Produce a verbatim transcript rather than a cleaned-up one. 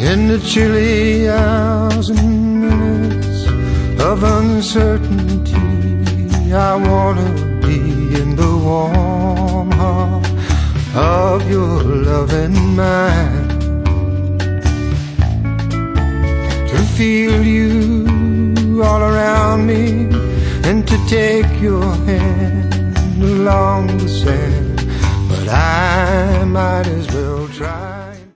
In the chilly hours and minutes of uncertainty, I wanna be in the warm heart of your loving mind, to feel you all around me and to take your hand along the sand. But I might as well try.